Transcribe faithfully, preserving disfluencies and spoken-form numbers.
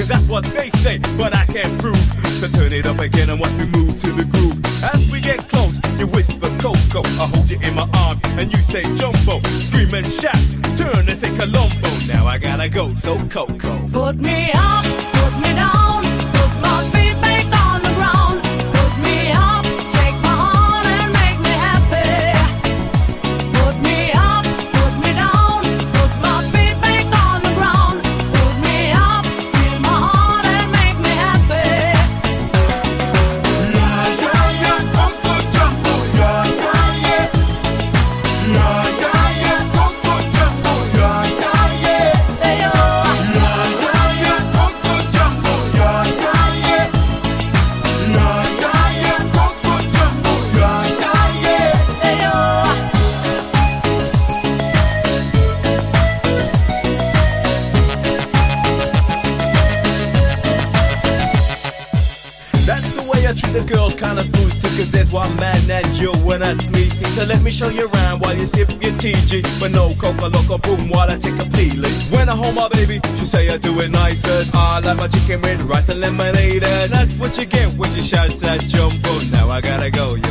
cause that's what they say, but I can't prove. So turn it up again and watch me move to the groove. As we get close, you whisper Coco, I hold you in my arms and you say Jumbo. Scream and shout, turn and say Colombo. Now I gotta go, so Coco. Put me up, put me down, put my feet back on the ground. Put me up, take my heart and make me happy. Put me up, put me down, put my feet back on the ground. Put me up, feel my heart and make me happy. Yeah, yeah, yeah, Coco Jumbo. Yeah, yeah, yeah. Yeah, yeah, yeah, Coco Jumbo. Yeah, yeah, yeah. Hey, oh. Yeah, yeah, yeah, Coco Jumbo. Yeah, yeah, yeah. Yeah, yeah, yeah, Coco Jumbo. Yeah, yeah, yeah. Hey, oh. That's the way I treat the girls, kinda smooth too, cause there's one man that you and that's me. See, so let me show you around while you sip your T G. But no coca loco boom while I take a peeling. When I hold my baby, she say I do it nicer. I like my chicken with rice and lemonade, and that's what you get when she shouts at Jumbo. Now I gotta go,